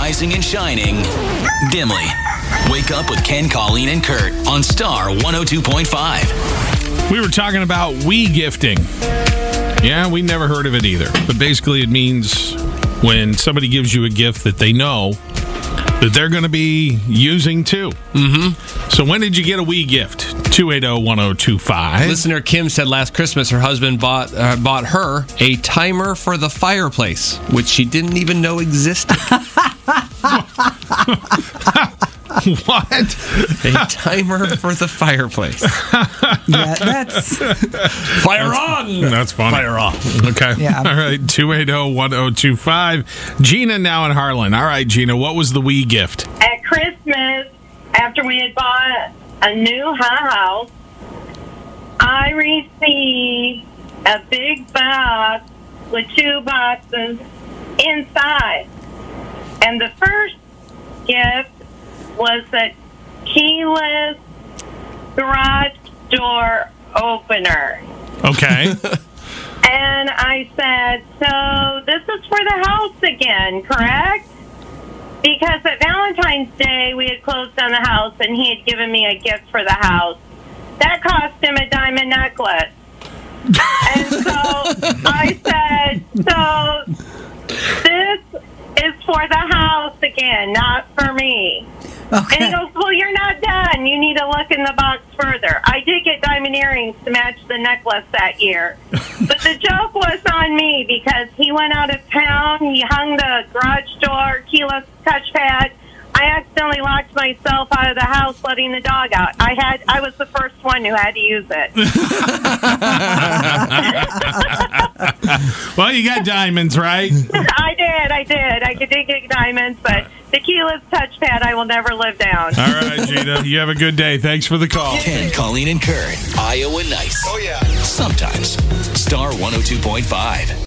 rising and shining dimly. Wake up with Ken, Colleen, and Kurt on Star 102.5. We were talking about Wii gifting. Yeah, we never heard of it either. But basically it means when somebody gives you a gift that they know that they're going to be using too. Mm-hmm. So when did you get a Wii gift? 280-1025. Listener Kim said last Christmas her husband bought her a timer for the fireplace, which she didn't even know existed. What? A timer for the fireplace. Yeah, that's Fire on! That's funny. Fire off. Okay. Yeah. All right. 280-1025. Gina now in Harlan. All right, Gina, what was the Wii gift? At Christmas, after we had bought a new house, I received a big box with 2 boxes inside. And the first gift was a keyless garage door opener. Okay. And I said, so this is for the house again, correct? Because at Valentine's Day, we had closed on the house, and he had given me a gift for the house. That cost him a diamond necklace. And so I said, so this is for the house again, not for me. okay. And he goes, well, you're not done. You need to look in the box further. I did get diamond earrings to match the necklace that year. But the joke was on me because he went out of town. He hung the garage door, keyless touchpad. I accidentally locked myself out of the house letting the dog out. I was the first one who had to use it. Well, you got diamonds, right? I did. I did get diamonds, but the keyless touchpad I will never live down. All right, Gina. You have a good day. Thanks for the call. Ken, Colleen, and Kurt. Iowa nice. Oh, yeah. Sometimes. Star 102.5.